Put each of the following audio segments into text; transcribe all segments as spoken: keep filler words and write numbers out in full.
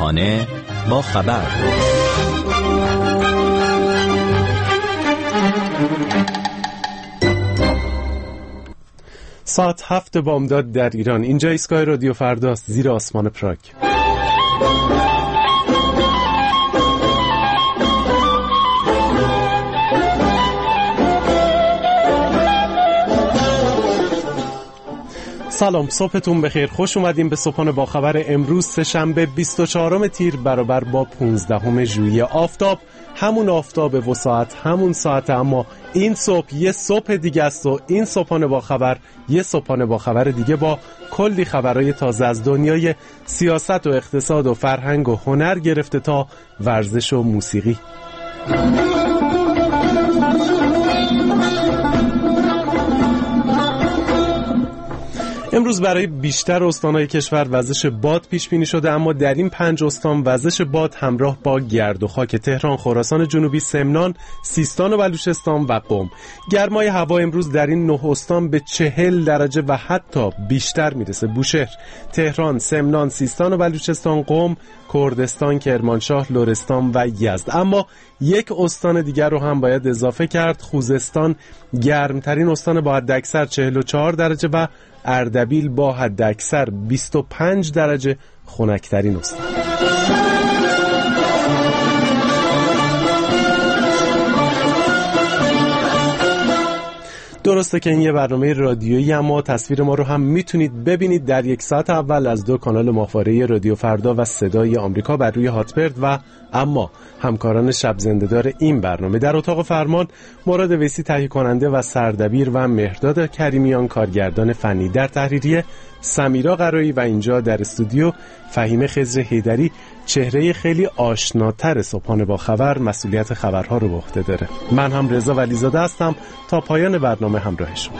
صبحانه با خبر. ساعت هفت بامداد در ایران. اینجا ایستگاه رادیو فرداست، زیر آسمان پراگ. سلام، صبحتون بخیر. خوش اومدیم به صبحانه با خبر امروز سه‌شنبه بیست و چهارم تیر برابر با پانزدهم ژوئیه. آفتاب همون آفتاب و ساعت همون ساعت، اما این صبح یه صبح دیگه است و این صبحانه با خبر یه صبحانه با خبر دیگه با کلی خبرهای تازه از دنیای سیاست و اقتصاد و فرهنگ و هنر گرفته تا ورزش و موسیقی. امروز برای بیشتر استان‌های کشور وزش باد پیش بینی شده، اما در این پنج استان وزش باد همراه با گرد و خاک: تهران، خراسان جنوبی، سمنان، سیستان و بلوچستان و قم. گرمای هوا امروز در این نه استان به چهل درجه و حتی بیشتر میرسه. بوشهر، تهران، سمنان، سیستان و بلوچستان، قم، کردستان، کرمانشاه، لرستان و یزد. اما یک استان دیگر رو هم باید اضافه کرد: خوزستان، گرمترین استان با حداکثر چهل و چهار درجه و اردبیل با حداکثر بیست و پنج درجه خنک‌ترین استان. درسته که این یه برنامه رادیویی، اما تصویر ما رو هم میتونید ببینید در یک ساعت اول از دو کانال ماهواره رادیو فردا و صدای آمریکا بر روی هاتبرد و اما همکاران شب زنده‌دار این برنامه. در اتاق فرمان مراد ویسی تهیه کننده و سردبیر و مهرداد کریمیان کارگردان فنی. در تحریریه سمیرا قرایی و اینجا در استودیو فهیم خضر حیدری، چهره خیلی آشناتر صبحانه با خبر، مسئولیت خبرها رو به عهده داره. من هم رضا ولیزاده هستم، تا پایان برنامه همراه شما.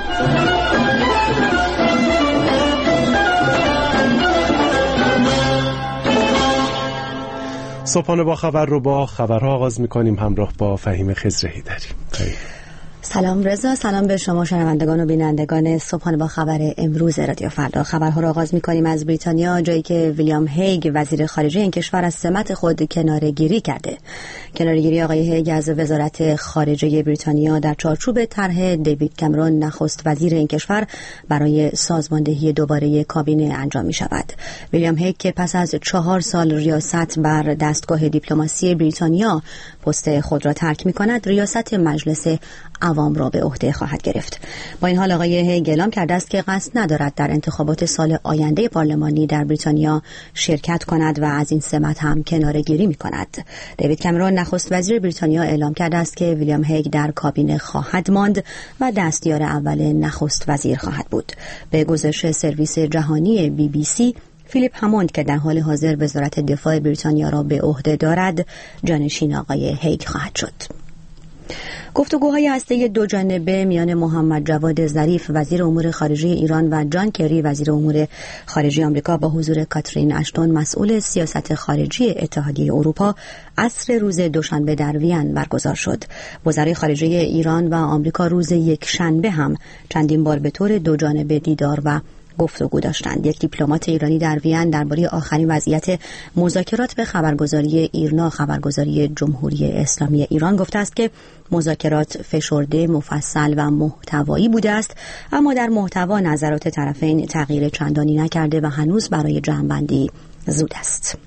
صبحانه با خبر رو با خبرها آغاز می‌کنیم همراه با فهیم خضر حیدری. سلام رضا، سلام به شما شنوندگان و بینندگان صبحانه با خبر امروز رادیو فردا. خبرها را آغاز می‌کنیم از بریتانیا، جایی که ویلیام هیگ وزیر خارجه این کشور از سمت خود کناره‌گیری کرده. کناره‌گیری آقای هیگ از وزارت خارجه بریتانیا در چارچوب طرح دیوید کامرون نخست وزیر این کشور برای سازماندهی دوباره کابینه انجام می‌شود. ویلیام هیگ که پس از چهار سال ریاست بر دستگاه دیپلماسی بریتانیا پست خود را ترک می‌کند، ریاست مجلس عوام را به عهده خواهد گرفت. با این حال آقای هیگ اعلام کرده است که قصد ندارد در انتخابات سال آینده پارلمانی در بریتانیا شرکت کند و از این سمت هم کناره‌گیری می‌کند. دیوید کامرون نخست وزیر بریتانیا اعلام کرده است که ویلیام هیگ در کابینه خواهد ماند و دستیار اول نخست وزیر خواهد بود. به گزارش سرویس جهانی بی بی سی، فیلیپ هموند که در حال حاضر وزارت دفاع بریتانیا را به عهده دارد، جانشین آقای هیگ خواهد شد. گفتگوهای هسته‌ای دو جانبه میان محمد جواد ظریف وزیر امور خارجه ایران و جان کری وزیر امور خارجه آمریکا با حضور کاترین اشتون مسئول سیاست خارجی اتحادیه اروپا عصر روز دوشنبه در وین برگزار شد. وزرای خارجه ایران و آمریکا روز یک شنبه هم چندین بار به طور دو جانبه دیدار و گفتگو داشتند. یک دیپلمات ایرانی در وین درباره آخرین وضعیت مذاکرات به خبرگزاری ایرنا خبرگزاری جمهوری اسلامی ایران گفته است که مذاکرات فشرده، مفصل و محتوایی بوده است، اما در محتوا نظرات طرفین تغییر چندانی نکرده و هنوز برای جمع‌بندی زود است.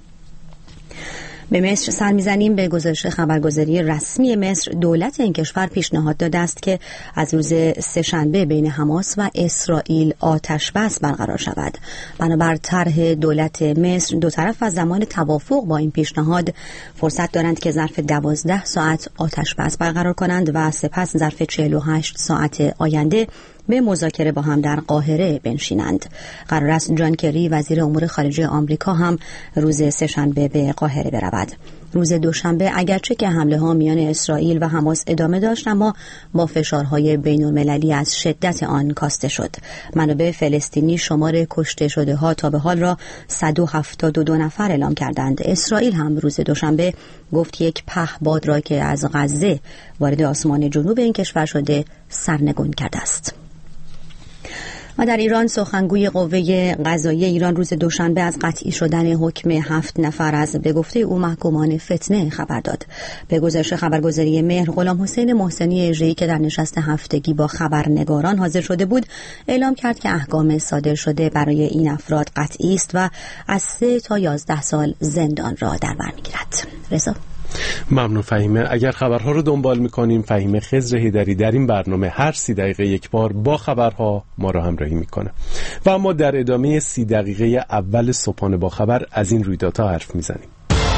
به مصر سر می‌زنیم. به گزارش خبرگزاری رسمی مصر، دولت این کشور پیشنهاد داده است که از روز سه‌شنبه بین حماس و اسرائیل آتش بس برقرار شود. بنابر طرح دولت مصر، دو طرف از زمان توافق با این پیشنهاد فرصت دارند که ظرف دوازده ساعت آتش بس برقرار کنند و سپس ظرف چهل و هشت ساعت آینده به مذاکره با هم در قاهره بنشینند. قرار است جان کری وزیر امور خارجه آمریکا هم روز سه‌شنبه به قاهره برود. روز دوشنبه اگرچه که حمله ها میان اسرائیل و حماس ادامه داشت، اما با فشارهای بین‌المللی از شدت آن کاسته شد. منابع فلسطینی شمار کشته شده ها تا به حال را صد و هفتاد و دو نفر اعلام کردند. اسرائیل هم روز دوشنبه گفت یک پهپاد را که از غزه وارد آسمان جنوب این کشور شده سرنگون کرده است. و در ایران سخنگوی قوه قضاییه ایران روز دوشنبه از قطعی شدن حکم هفت نفر از به گفته او محکومان فتنه خبر داد. به گزارش خبرگزاری مهر، غلام حسین محسنی اژه‌ای که در نشست هفتگی با خبرنگاران حاضر شده بود، اعلام کرد که احکام صادر شده برای این افراد قطعی است و از سه تا یازده سال زندان را در بر می‌گیرد. رضا ممنون فهیمه. اگر خبرها رو دنبال میکنیم، فهیمه خضر هیدری در این برنامه هر سی دقیقه یک بار با خبرها ما را همراهی میکنه و اما در ادامه سی دقیقه اول صبحانه با خبر از این رویدادها حرف میزنیم.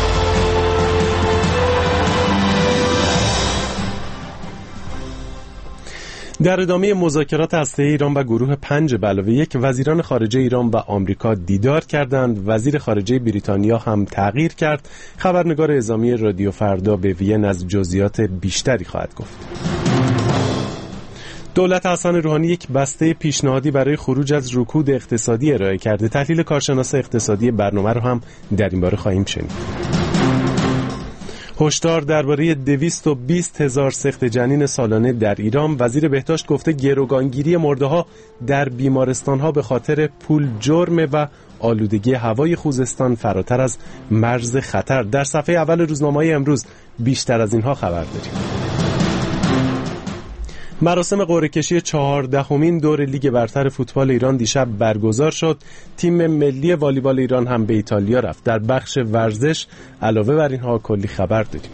در ادامه مذاکرات هسته‌ای ایران و گروه پنج به علاوه یک، وزیران خارجه ایران و آمریکا دیدار کردند. وزیر خارجه بریتانیا هم تغییر کرد. خبرنگار اعزامی رادیو فردا به وین از جزئیات بیشتری خواهد گفت. دولت حسن روحانی یک بسته پیشنهادی برای خروج از رکود اقتصادی ارائه کرده. تحلیل کارشناس اقتصادی برنامه رو هم در این باره خواهیم شنید. هشدار درباره دویست و بیست هزار سقط جنین سالانه در ایران. وزیر بهداشت گفته گروگانگیری مرده‌ها در بیمارستان‌ها به خاطر پول جرم و آلودگی هوای خوزستان فراتر از مرز خطر. در صفحه اول روزنامه‌های امروز بیشتر از اینها خبر داریم. مراسم قرعه‌کشی چهاردهمین دور لیگ برتر فوتبال ایران دیشب برگزار شد. تیم ملی والیبال ایران هم به ایتالیا رفت. در بخش ورزش علاوه بر اینها کلی خبر داریم.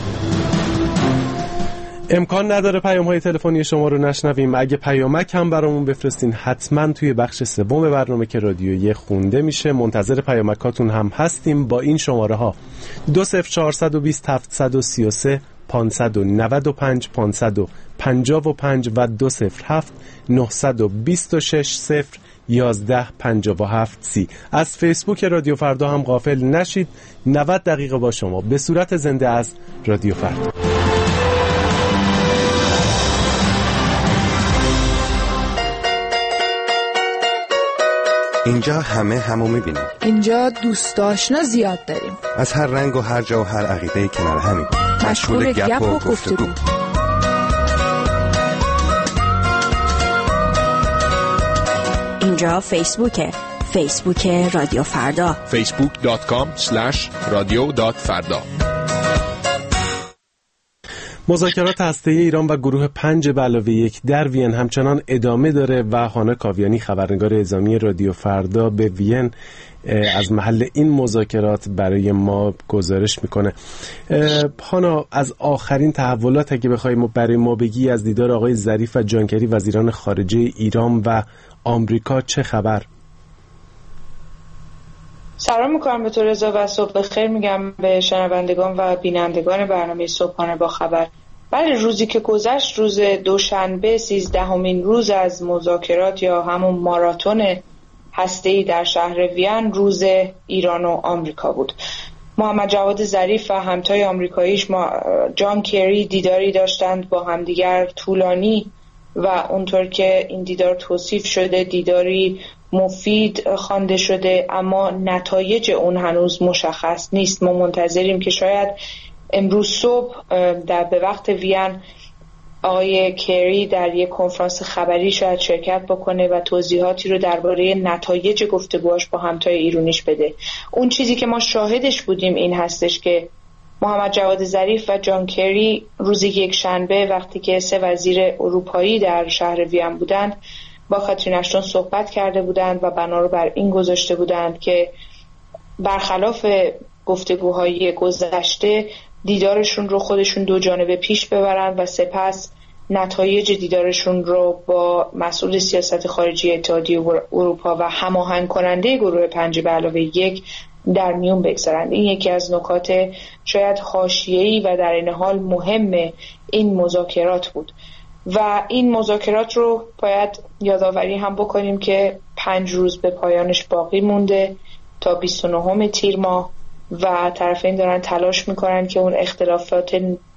امکان نداره پیام‌های تلفنی شما رو نشنویم. اگه پیامک هم برامون بفرستین حتما توی بخش سوم برنامه که رادیویی خونده میشه. منتظر پیامکاتون هم هستیم با این شماره ها: دو صفر چهارصد و بیست هفتصد و سی و سه پانصد و نود و پنج پانصد و پنجاه و پنج و دو صفر هفت نهصد و بیست و شش صفر یازده پنجاه و هفت سی. از فیسبوک رادیو فردا هم غافل نشید. نود دقیقه با شما به صورت زنده از رادیو فردا. اینجا همه همو میبینیم. اینجا دوست آشنا زیاد داریم. از هر رنگ و هر جا و هر عقیده کنار همیم. مشغول گپ و گفتگو. اینجا فیسبوکه. فیسبوک رادیو فردا. فیسبوک دات کام اسلش رادیو دات فردا. مذاکرات هسته‌ای ایران و گروه پنج به علاوه یک در وین همچنان ادامه داره و هانا کاویانی خبرنگار اعزامی رادیو فردا به وین از محل این مذاکرات برای ما گزارش میکنه. هانا، از آخرین تحولات اگه بخوایم برای ما بگی از دیدار آقای ظریف و جان کری وزیران خارجه ایران و آمریکا چه خبر؟ سلام میکنم به تو رضا و صبح بخیر میگم به شنوندگان و بینندگان برنامه صبحانه با خبر. بله، روزی که گذشت روز دوشنبه سیزدهمین روز از مذاکرات یا همون ماراتون هسته‌ای در شهر وین روز ایران و آمریکا بود. محمد جواد ظریف و همتای آمریکاییش ما جان کری دیداری داشتند با همدیگر طولانی و اونطور که این دیدار توصیف شده دیداری مفید خوانده شده، اما نتایج اون هنوز مشخص نیست. ما منتظریم که شاید امروز صبح در به وقت وین آقای کری در یک کنفرانس خبری شاید شرکت بکنه و توضیحاتی رو درباره نتایج گفتگوهاش با همتای ایرانیش بده. اون چیزی که ما شاهدش بودیم این هستش که محمد جواد ظریف و جان کری روز یک شنبه وقتی که سه وزیر اروپایی در شهر وین بودند با کاترین اشتون صحبت کرده بودند و بنا رو بر این گذاشته بودند که برخلاف گفتگوهای گذشته دیدارشون رو خودشون دو جانبه پیش ببرند و سپس نتایج دیدارشون رو با مسئول سیاست خارجی اتحادیه اروپا و هماهنگ کننده گروه پنج به علاوه یک در میون بگذارند. این یکی از نکات شاید حاشیه‌ای و در این حال مهم این مذاکرات بود و این مذاکرات رو باید یادآوری هم بکنیم که پنج روز به پایانش باقی مونده تا بیست و نهم تیر ماه و طرفین دارن تلاش میکنن که اون اختلافات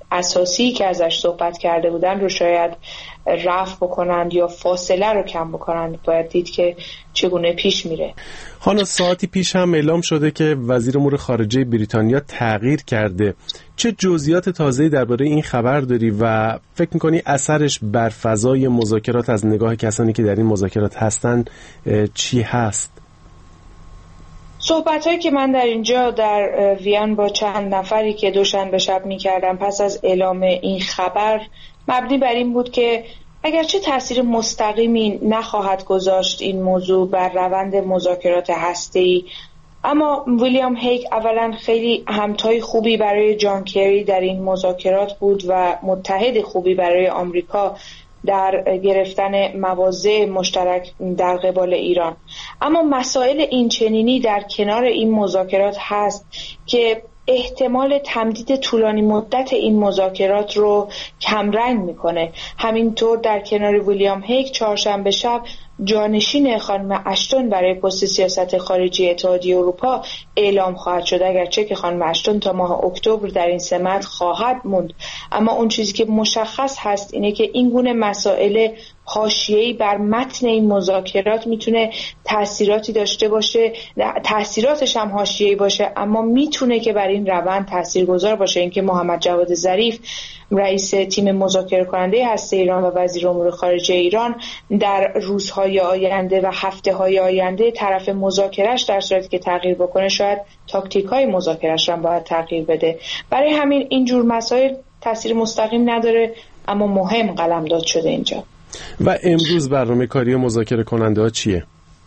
اساسی که ازش صحبت کرده بودن رو شاید رفع بکنند یا فاصله رو کم بکنند. باید دید که چگونه پیش میره. خانم ساعتی پیش هم اعلام شده که وزیر امور خارجه بریتانیا تغییر کرده. چه جزئیات تازه‌ای درباره این خبر داری و فکر می‌کنی اثرش بر فضای مذاکرات از نگاه کسانی که در این مذاکرات هستن چی هست؟ صحبت‌هایی که من در اینجا در وین با چند نفری که دوشنبه شب می‌کردم پس از اعلام این خبر مبنی بر این بود که اگرچه تأثیر مستقیمی نخواهد گذاشت این موضوع بر روند مذاکرات هسته‌ای، اما ویلیام هیگ اولا خیلی همتای خوبی برای جان کری در این مذاکرات بود و متحد خوبی برای آمریکا در گرفتن مواضع مشترک در قبال ایران. اما مسائل اینچنینی در کنار این مذاکرات هست که احتمال تمدید طولانی مدت این مذاکرات رو کمرنگ میکنه. همینطور در کنار ویلیام هیگ چهارشنبه شب جانشین خانم اشتون برای پست سیاست خارجی اتحادیه اروپا اعلام خواهد شد، اگرچه که خانم اشتون تا ماه اکتبر در این سمت خواهد موند. اما اون چیزی که مشخص هست اینه که این گونه مسائل حاشیه‌ای بر متن این مذاکرات میتونه تأثیراتی داشته باشه، تأثیراتش هم حاشیه‌ای باشه، اما میتونه که بر این روند تاثیرگذار باشه. اینکه محمد جواد ظریف رئیس تیم مذاکره کننده هسته ایران و وزیر امور خارجه ایران در روزهای آینده و هفته‌های آینده طرف مذاکرهش در صورتی که تغییر بکنه شاید تاکتیک‌های مذاکرهش هم باید تغییر بده. برای همین این جور مسائل تاثیر مستقیم نداره اما مهم قلمداد شده اینجا. و امروز برنامه کاری مذاکره کننده ها چیه؟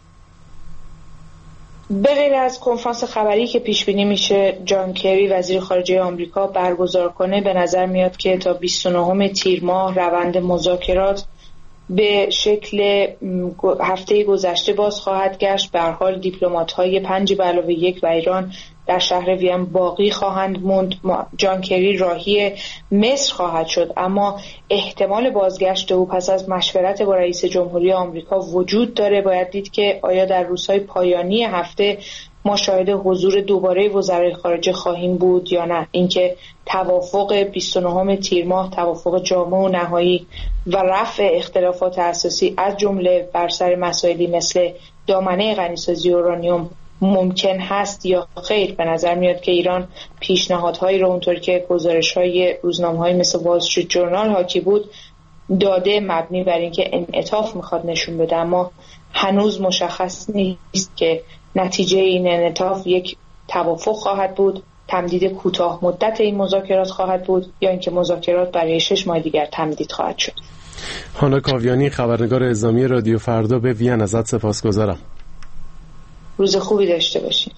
به غیر از کنفرانس خبری که پیش بینی میشه جان کری وزیر خارجه آمریکا برگزار کنه، به نظر میاد که تا بیست و نهم تیر ماه روند مذاکرات به شکل هفته گذشته باز خواهد گشت. به هر حال دیپلمات‌های پنج به علاوه یک و ایران در شهر وین باقی خواهند موند. جان کری راهی مصر خواهد شد، اما احتمال بازگشت او پس از مشورت با رئیس جمهوری آمریکا وجود داره. باید دید که آیا در روزهای پایانی هفته ما شاهد حضور دوباره وزرای خارجه خواهیم بود یا نه. اینکه توافق بیست و نهم تیر ماه، توافق جامع و نهایی و رفع اختلافات اساسی از جمله بر سر مسائلی مثل دامنه غنیسازی اورانیوم ممکن هست یا خیر. به نظر میاد که ایران پیشنهادهایی رو اونطور که گزارش‌های روزنامه‌های مثل وال استریت جورنال حاکی بود داده، مبنی بر اینکه انعطاف میخواد نشون بده، اما هنوز مشخص نیست که نتیجه این انعطاف یک توافق خواهد بود، تمدید کوتاه مدت این مذاکرات خواهد بود یا اینکه مذاکرات برای شش ماه دیگر تمدید خواهد شد. هانا کاویانی، خبرنگار اعزامی رادیو فردا، به وین ازت سپاسگزارم. روز خوبی داشته باشین.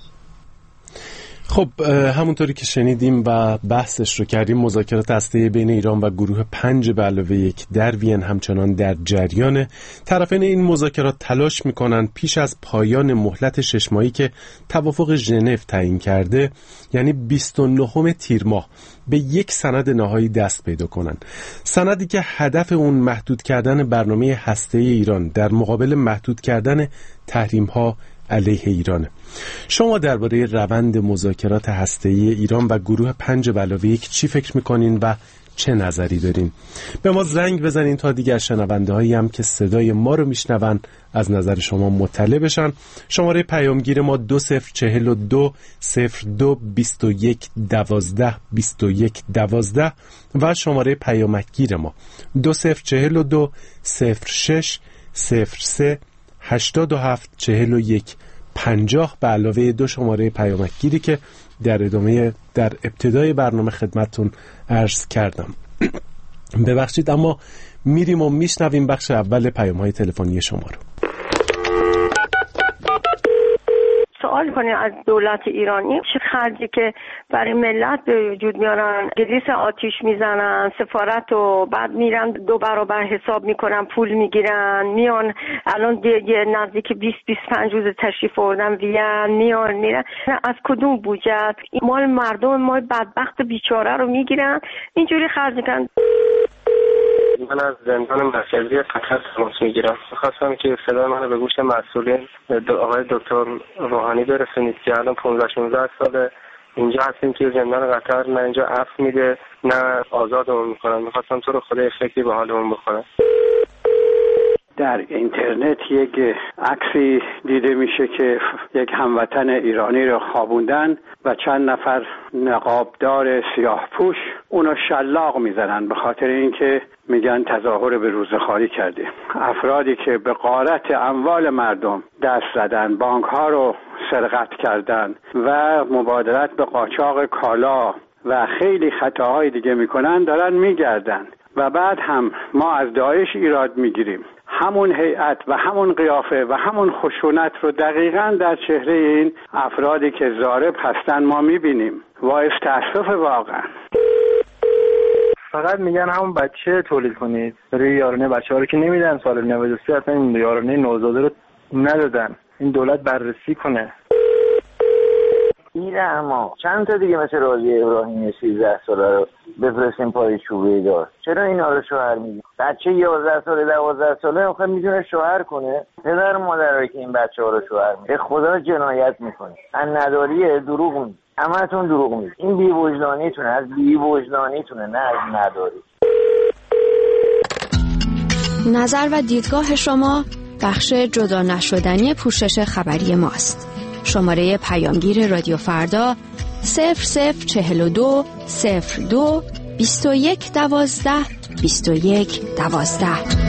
خب همونطوری که شنیدیم و بحثش رو کردیم، مذاکرات هسته‌ای بین ایران و گروه پنج به علاوه یک در وین همچنان در جریانه. طرفین این مذاکرات تلاش میکنن پیش از پایان مهلت شش ماهی که توافق ژنو تعیین کرده، یعنی بیست و نهم تیر ماه، به یک سند نهایی دست پیدا کنن. سندی که هدف اون محدود کردن برنامه هسته‌ای ایران در مقابل محدود کردن تحریم‌ها علیه ایرانه. شما درباره روند مذاکرات هسته‌ای ایران و گروه پنج به علاوه یک چی فکر میکنین و چه نظری دارین؟ به ما زنگ بزنین تا دیگر شنونده هایی هم که صدای ما رو میشنون از نظر شما مطلع بشن. شماره پیامگیر ما دو صفر چهل و دو صفر دو بیست و یک دوازده بیست و یک دوازده و شماره پیامکگیر ما دو صفر چهل و دو صفر شش صفر سه هشتاد و هفت چهل و یک پنجاه به علاوه دو شماره پیامکگیری که در ادامه در ابتدای برنامه خدمتتون عرض کردم. ببخشید اما میریم و میشنویم بخش اول پیام‌های تلفنی شما رو. سوال کنیم از دولت ایرانی چه خرجی که برای ملت به وجود میارن، گلیس آتیش میزنن، سفارت و بعد میرن دو برابر حساب میکنن، پول میگیرن، میان الان دیگه نزدیک بیست بیست و پنج روز تشریف آوردن وین، میان میرن از کدوم بودجت مال مردم ما بدبخت بیچاره رو میگیرن اینجوری خرج میکنن. من از زندان مرکزی فقط تماس میگیرم. خواستم که صدای منو به گوش مسئولین آقای دکتر روحانی برسونید که الان پانزده شانزده سال اینجا هستیم که زندان قطر، نه اینجا عفو میده نه آزادمون میکنن. میخواستم تو رو خدا فکری به حالمون بکنم. در اینترنت یک عکسی دیده میشه که یک هموطن ایرانی رو خوابوندن و چند نفر نقابدار سیاه پوش اونو شلاق میزنن به خاطر اینکه میگن تظاهر به روزخواری کردیم. افرادی که به غارت اموال مردم دست زدن، بانک ها رو سرقت کردن و مبادرت به قاچاق کالا و خیلی خطاهای دیگه میکنن دارن میگردن و بعد هم ما از داعش ایراد میگیریم. همون هیئت و همون قیافه و همون خشونت رو دقیقاً در چهره این افرادی که ضارب هستن ما میبینیم. باعث تأسف واقعا. فقط میگن همون بچه تولید کنید. برای یارانه بچه ها رو که نمیدن، سال نود و سه اصلا این یارانه نوزاده رو ندادن. این دولت بررسی کنه. این اما چند تا دیگه مثل راضیه ابراهیمی سیزده ساله رو بفرستیم پای چوبه دار. چرا اینا رو شوهر میگیم؟ بچه یازده ساله دوازده ساله آخه میتونه شوهر کنه؟ پدر مادرایی که این بچه ها رو شوهر میگه خدا جنایت میکنه. ان نداریه دروغ میگه. همتون دروغ میگه. این بی وجدانیتونه، از بی وجدانیتونه، نه از نداری. نظر و دیدگاه شما بخش جدا نشدنی پوشش خبری ماست. شماره پیامگیر رادیو فردا صفر صفر چهل و دو صفر دو بیست و یک دوازده بیست و یک دوازده.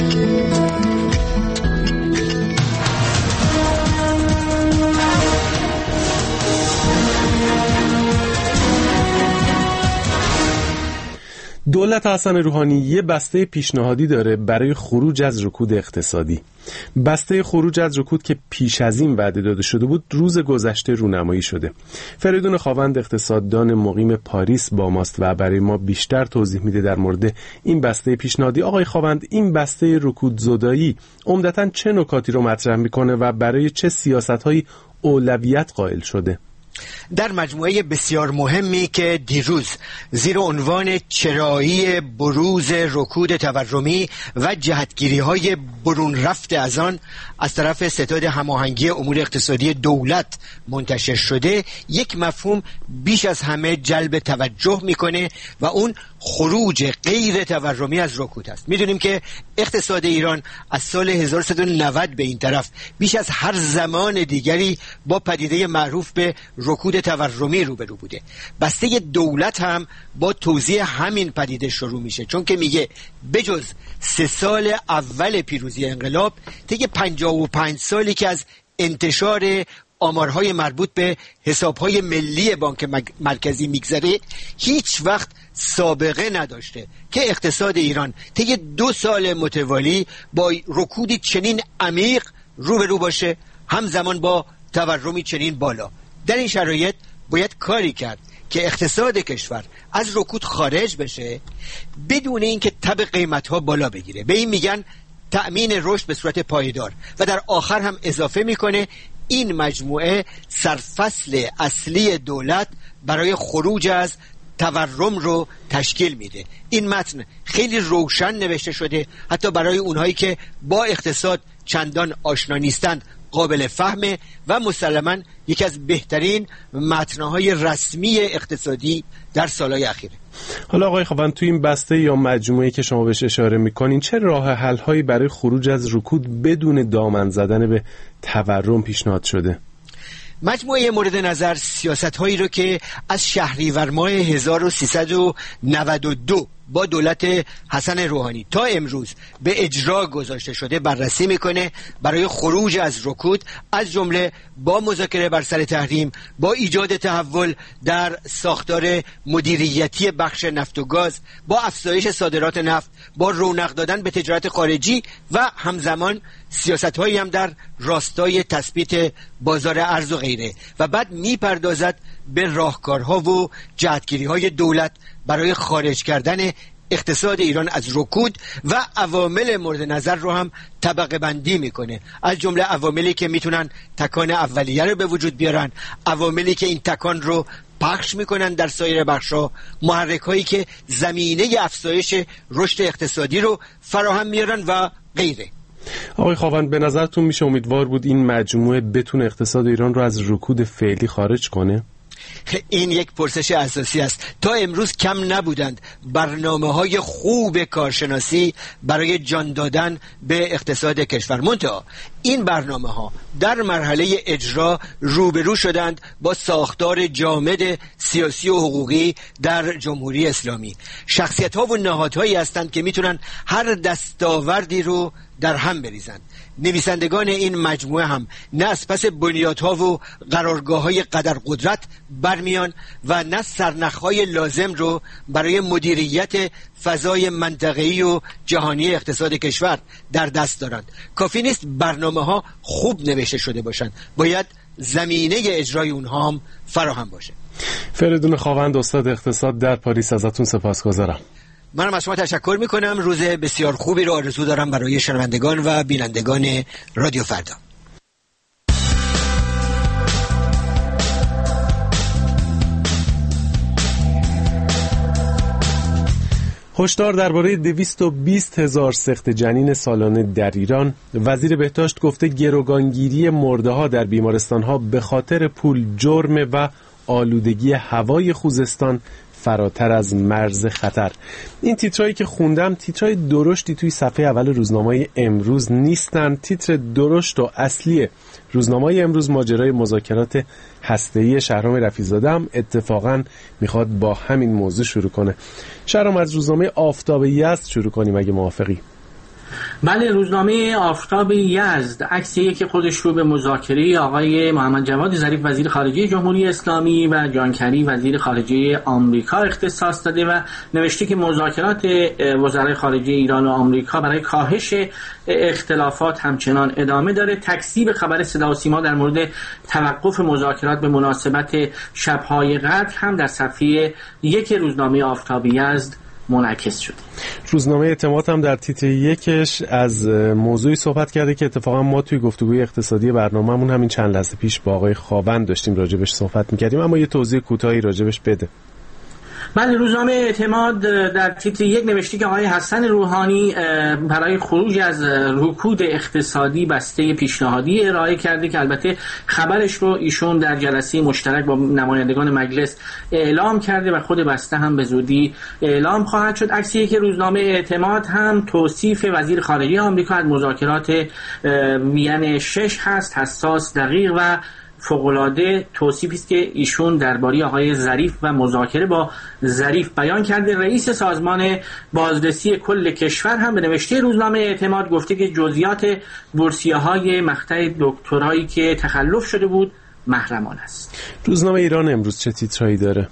دولت حسن روحانی یه بسته پیشنهادی داره برای خروج از رکود اقتصادی. بسته خروج از رکود که پیش از این وعده داده شده بود روز گذشته رونمایی شده. فریدون خاوند اقتصاددان مقیم پاریس با ماست و برای ما بیشتر توضیح میده در مورد این بسته پیشنهادی. آقای خاوند، این بسته رکود زدایی عمدتاً چه نکاتی رو مطرح میکنه و برای چه سیاست‌هایی اولویت قائل شده؟ در مجموعه بسیار مهمی که دیروز زیر عنوان چرایی بروز رکود تورمی و جهتگیری های برون رفته از آن از طرف ستاد هماهنگی امور اقتصادی دولت منتشر شده، یک مفهوم بیش از همه جلب توجه میکنه و اون خروج غیر تورمی از رکود است. میدونیم که اقتصاد ایران از سال هزار و سیصد و نود به این طرف بیش از هر زمان دیگری با پدیده معروف به رکود تورمی روبرو بوده. بسته دولت هم با توضیح همین پدیده شروع میشه، چون که میگه بجز سه سال اول پیروزی انقلاب طی پنجاه و پنج سالی که از انتشار آمارهای مربوط به حسابهای ملی بانک مرکزی میگذره هیچ وقت سابقه نداشته که اقتصاد ایران طی دو سال متوالی با رکودی چنین عمیق روبرو باشه، همزمان با تورمی چنین بالا. در این شرایط باید کاری کرد که اقتصاد کشور از رکود خارج بشه بدون اینکه تب قیمت‌ها بالا بگیره. به این میگن تأمین رشد به صورت پایدار. و در آخر هم اضافه میکنه این مجموعه سرفصل اصلی دولت برای خروج از تورم رو تشکیل میده. این متن خیلی روشن نوشته شده، حتی برای اونهایی که با اقتصاد چندان آشنا نیستند قابل فهمه و مسلماً یکی از بهترین متن‌های رسمی اقتصادی در سالهای اخیره. حالا آقای خاوند، تو این بسته یا مجموعه‌ای که شما بهش اشاره میکنین چه راه حل‌هایی برای خروج از رکود بدون دامن زدن به تورم پیشنهاد شده؟ مجموعه مورد نظر سیاست‌هایی رو که از شهریور ماه هزار و سیصد و نود و دو با دولت حسن روحانی تا امروز به اجرا گذاشته شده بررسی میکنه برای خروج از رکود، از جمله با مذاکره بر سر تحریم، با ایجاد تحول در ساختار مدیریتی بخش نفت و گاز، با افزایش صادرات نفت، با رونق دادن به تجارت خارجی و همزمان سیاست‌هایی هم در راستای تثبیت بازار ارز و غیره. و بعد میپردازد به راهکارها و جهتگیری‌های دولت برای خارج کردن اقتصاد ایران از رکود و عوامل مورد نظر رو هم طبقه بندی میکنه، از جمله عواملی که میتونن تکان اولیه رو به وجود بیارن، عواملی که این تکان رو پخش میکنن در سایر بخشا، محرک هایی که زمینه افزایش رشد اقتصادی رو فراهم میارن و غیره. آقای خاوند، به نظرتون میشه امیدوار بود این مجموعه بتونه اقتصاد ایران رو از رکود فعلی خارج کنه؟ این یک پرسش اساسی است. تا امروز کم نبودند برنامه‌های خوب کارشناسی برای جان دادن به اقتصاد کشور. منتها این برنامه‌ها در مرحله اجرا روبرو شدند با ساختار جامد سیاسی و حقوقی در جمهوری اسلامی. شخصیت‌ها و نهادهایی هستند که میتونن هر دستاوردی رو در هم بریزند. نویسندگان این مجموعه هم نه از پس بنیادها و قرارگاه‌های قدر قدرت برمیان و نه سرنخ‌های لازم رو برای مدیریت فضای منطقه‌ای و جهانی اقتصاد کشور در دست دارند. کافی نیست برنامه‌ها خوب نوشته شده باشند، باید زمینه اجرای اونها هم فراهم باشه. فریدون خاوند، استاد اقتصاد در پاریس، ازتون سپاسگزارم. منم از شما تشکر میکنم. روز بسیار خوبی رو آرزو دارم برای شنوندگان و بینندگان رادیو فردا. هشدار درباره دویست و بیست هزار سقط جنین سالانه در ایران. وزیر بهداشت گفته گروگانگیری مرده‌ها در بیمارستان‌ها به خاطر پول جرم و آلودگی هوای خوزستان فراتر از مرز خطر. این تیترایی که خوندم تیترای درشتی توی صفحه اول روزنامه امروز نیستن. تیتر درشت و اصلی روزنامه امروز ماجرای مذاکرات هسته‌ای شهرام رفیع‌زاده هم اتفاقاً میخواد با همین موضوع شروع کنه. شهرام، از روزنامه آفتاب یزد شروع کنیم اگه موافقی. بله، روزنامه آفتاب یزد عکسی که خودش رو به مذاکره آقای محمد جواد ظریف وزیر خارجه جمهوری اسلامی و جان کری وزیر خارجه آمریکا اختصاص داده و نوشته که مذاکرات وزرای خارجه ایران و آمریکا برای کاهش اختلافات همچنان ادامه داره. تکذیب خبر صدا و سیما در مورد توقف مذاکرات به مناسبت شب‌های قدر هم در صفحه یک روزنامه آفتاب یزد منعکس شد. روزنامه اعتماد هم در تیتر یکش از موضوعی صحبت کرده که اتفاقا ما توی گفتگوی اقتصادی برنامه‌مون همین چند لحظه پیش با آقای خاوند داشتیم راجبش صحبت می‌کردیم، اما یه توضیح کوتاهی راجبش بده. بله، روزنامه اعتماد در تیتر یک نوشته که آقای حسن روحانی برای خروج از رکود اقتصادی بسته پیشنهادی ارائه کرده که البته خبرش رو ایشون در جلسه مشترک با نمایندگان مجلس اعلام کرده و خود بسته هم به زودی اعلام خواهد شد. عکسی که روزنامه اعتماد هم توصیف وزیر خارجه آمریکا از مذاکرات وین شش هست، حساس، دقیق و فوق‌العاده توصیفی است که ایشون درباره آقای ظریف و مذاکره با ظریف بیان کرده. رئیس سازمان بازرسی کل کشور هم به نوشته روزنامه اعتماد گفته که جزئیات بورسیه‌های مقطع دکترایی که تخلف شده بود محرمانه است. روزنامه ایران امروز چه تیترایی داره؟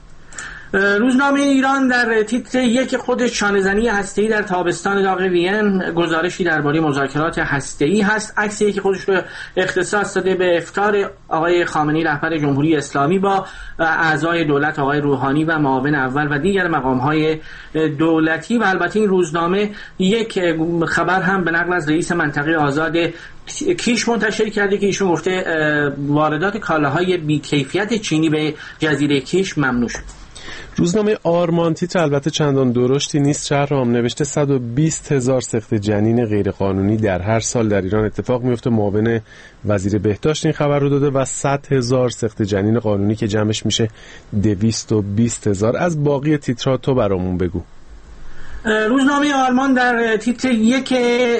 روزنامه ایران در تیتر یک خودش شانه‌زنی هسته‌ای در تابستان داغ وین گزارشی درباره مذاکرات هسته‌ای هست. عکسی که خودش رو اختصاص داده به افطار آقای خامنه‌ای رهبر جمهوری اسلامی با اعضای دولت آقای روحانی و معاون اول و دیگر مقام‌های دولتی. و البته این روزنامه یک خبر هم به نقل از رئیس منطقه آزاد کیش منتشر کرده که ایشون گفته واردات کالاهای بی‌کیفیت چینی به جزیره کیش ممنوع شد. روزنامه آرمان تیتر البته چندان درشتی نیست. شهرام نوشته صد و بیست هزار سقط جنین غیرقانونی در هر سال در ایران اتفاق میفته. معاون وزیر بهداشت این خبر رو داده و صد هزار سقط جنین قانونی که جمعش میشه دویست و بیست هزار. از باقی تیترها تو برامون بگو. روزنامه آلمان در تیتر یک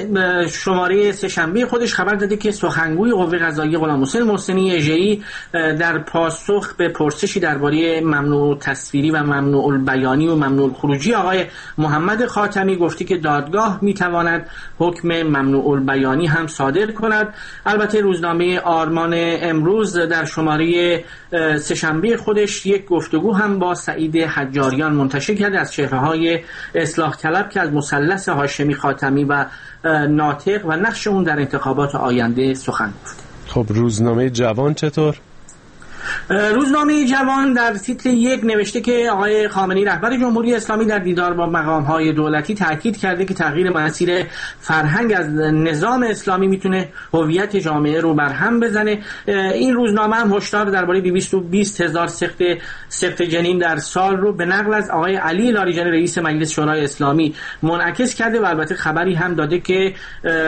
شماره سه‌شنبه خودش خبر داده که سخنگوی قوه قضاییه غلامحسین محسنی اژه‌ای در پاسخ به پرسشی درباره ممنوع تصویری و ممنوع البیانی و ممنوع الخروجی آقای محمد خاتمی گفته که دادگاه میتواند حکم ممنوع البیانی هم صادر کند. البته روزنامه آلمان امروز در شماره سه‌شنبه خودش یک گفتگو هم با سعید حجاریان منتشر کرده از چهره‌های اصلاح طلب که از مثلث هاشمی خاتمی و ناطق و نقش اون در انتخابات آینده سخن گفت. خب روزنامه جوان چطور؟ روزنامه جوان در تیتر یک نوشته که آقای خامنه‌ای رهبر جمهوری اسلامی در دیدار با مقام‌های دولتی تاکید کرده که تغییر مسیر فرهنگ از نظام اسلامی میتونه هویت جامعه رو برهم بزنه. این روزنامه هم هشدار درباره دویست و بیست هزار سقط سقط جنین در سال رو به نقل از آقای علی لاریجانی رئیس مجلس شورای اسلامی منعکس کرده و البته خبری هم داده که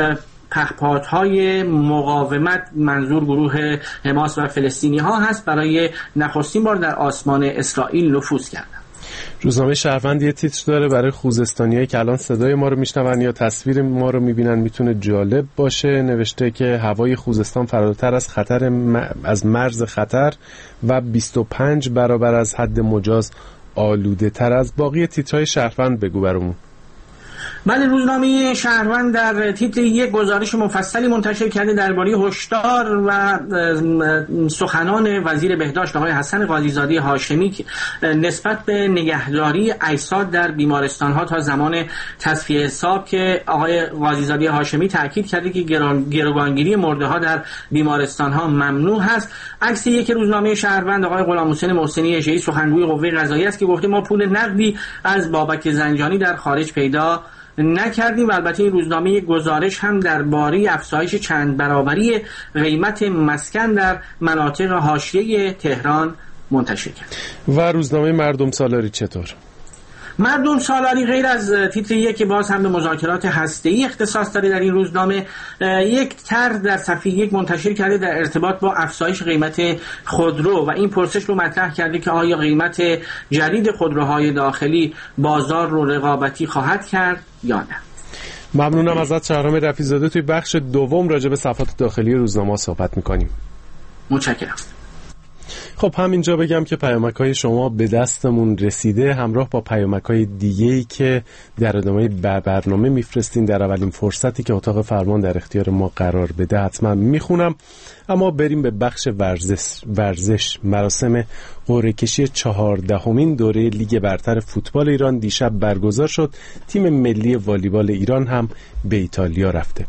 پهپادهای مقاومت، منظور گروه حماس و فلسطینی ها هست، برای نخستین بار در آسمان اسرائیل نفوذ کردند. روزنامه شهروند یه تیتر داره برای خوزستانیایی که الان صدای ما رو میشنون یا تصویر ما رو میبینن، میتونه جالب باشه. نوشته که هوای خوزستان فراتر از خطر م... از مرز خطر و بیست و پنج برابر از حد مجاز آلوده تر از باقی تیترهای شهروند. بگو برامون. بله، روزنامه شهروند در تیتر یک گزارش مفصلی منتشر کرده درباره هشدار و سخنان وزیر بهداشت آقای حسن قاضیزاده هاشمی نسبت به نگهداری اجساد در بیمارستان‌ها تا زمان تصفیه حساب، که آقای قاضیزاده هاشمی تاکید کرده که گروگانگیری مرده‌ها در بیمارستان‌ها ممنوع هست. عکس یک روزنامه شهروند آقای غلامحسین محسنی اژه‌ای سخنگوی قوه قضاییه است که گفته ما پول نقدی از بابک زنجانی در خارج پیدا نکردیم. و البته این روزنامه یک گزارش هم درباره افزایش چند برابری قیمت مسکن در مناطق حاشیه تهران منتشر کرد. و روزنامه مردم سالاری چطور؟ مردم سالاری غیر از تیتر یک که باز هم به مذاکرات هسته‌ای اختصاص داره، در این روزنامه یک طرح در صفحه یک منتشر کرده در ارتباط با افزایش قیمت خودرو و این پرسش رو مطرح کرده که آیا قیمت جدید خودروهای داخلی بازار رو رقابتی خواهد کرد یا نه. ممنونم ازت شهرام رفیع‌زاده. توی بخش دوم راجع به صفحات داخلی روزنامه صحبت می‌کنیم. متشکرم. خب همینجا بگم که پیامک‌های شما به دستمون رسیده، همراه با پیامک‌های دیگه‌ای که در ادامه برنامه میفرستین در اولین فرصتی که اتاق فرمان در اختیار ما قرار بده حتما میخونم. اما بریم به بخش ورزش. ورزش مراسم قرعه کشی چهاردهمین دوره لیگ برتر فوتبال ایران دیشب برگزار شد. تیم ملی والیبال ایران هم به ایتالیا رفته.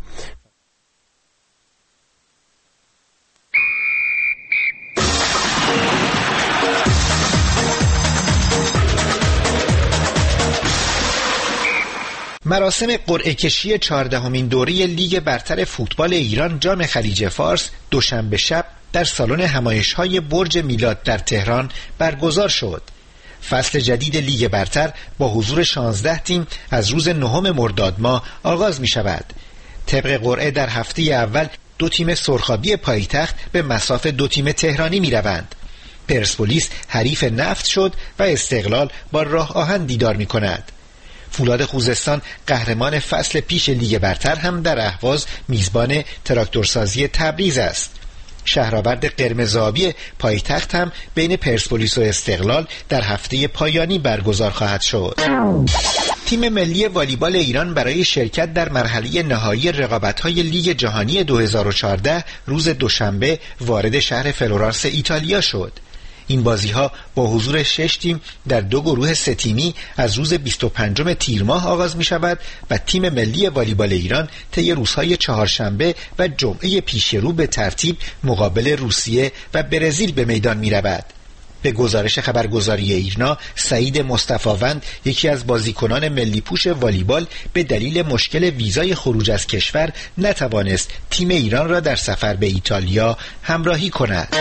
مراسم قرعه کشی چهاردهمین دوره لیگ برتر فوتبال ایران جام خلیج فارس دوشنبه شب در سالن همایش‌های برج میلاد در تهران برگزار شد. فصل جدید لیگ برتر با حضور شانزده تیم از روز نهم مرداد ماه آغاز می شود. طبق قرعه در هفته اول دو تیم سرخابی پایتخت به مصاف دو تیم تهرانی می روند. پرسپولیس حریف نفت شد و استقلال با راه آهن دیدار می کند. فولاد خوزستان قهرمان فصل پیش لیگ برتر هم در اهواز میزبان تراکتورسازی تبریز است. شهرآورد قرمزآبی پایتخت هم بین پرسپولیس و استقلال در هفته پایانی برگزار خواهد شد. تیم ملی والیبال ایران برای شرکت در مرحله نهایی رقابت‌های لیگ جهانی دو هزار و چهارده روز دوشنبه وارد شهر فلورانس ایتالیا شد. این بازی‌ها با حضور شش تیم در دو گروه سه تیمی از روز بیست و پنجم تیر ماه آغاز می‌شود و تیم ملی والیبال ایران طی روزهای چهارشنبه و جمعه پیشرو به ترتیب مقابل روسیه و برزیل به میدان می‌رود. به گزارش خبرگزاری ایرنا، سعید مصطفاوند یکی از بازیکنان ملی پوش والیبال به دلیل مشکل ویزای خروج از کشور نتوانست تیم ایران را در سفر به ایتالیا همراهی کند.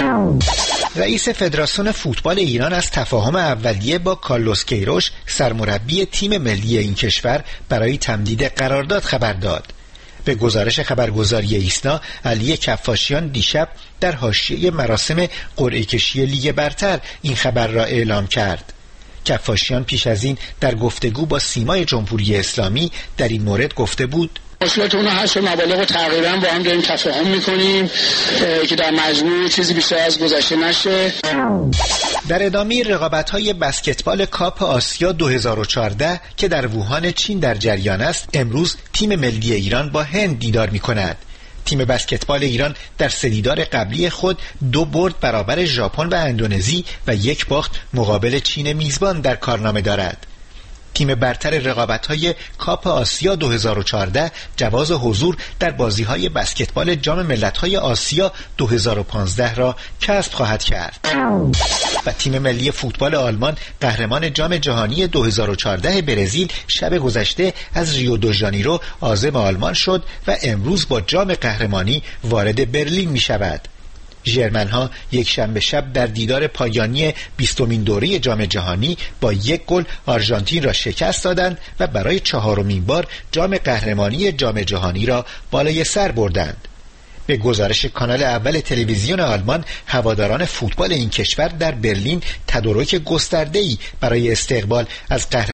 رئیس فدراسیون فوتبال ایران از تفاهم اولیه با کارلوس کیروش سرمربی تیم ملی این کشور برای تمدید قرارداد خبر داد. به گزارش خبرگزاری ایسنا، علی کفاشیان دیشب در حاشیه مراسم قرعه کشی لیگ برتر این خبر را اعلام کرد. کفاشیان پیش از این در گفتگو با سیمای جمهوری اسلامی در این مورد گفته بود: مشکلاتون هست و مبالغ تقریبا با هم داریم تفاهم میکنیم که در مجموع چیزی بیشتر از گذشته نشه. در ادامه رقابت‌های بسکتبال کاپ آسیا دو هزار و چهارده که در ووهان چین در جریان است، امروز تیم ملی ایران با هند دیدار میکند. تیم بسکتبال ایران در سه دیدار قبلی خود دو برد برابر ژاپن و اندونزی و یک باخت مقابل چین میزبان در کارنامه دارد. تیم برتر رقابت‌های کاپ آسیا دو هزار و چهارده جواز حضور در بازی‌های بسکتبال جام ملت‌های آسیا دو هزار و پانزده را کسب خواهد کرد. و تیم ملی فوتبال آلمان قهرمان جام جهانی دو هزار و چهارده برزیل شب گذشته از ریو دو ژانیرو عازم آلمان شد و امروز با جام قهرمانی وارد برلین می‌شود. ژرمن‌ها یک شنبه شب در دیدار پایانی بیستمین دوره جام جهانی با یک گل آرژانتین را شکست دادند و برای چهارمین بار جام قهرمانی جام جهانی را بالای سر بردند. به گزارش کانال اول تلویزیون آلمان، هواداران فوتبال این کشور در برلین تدارک گسترده‌ای برای استقبال از قهرمانی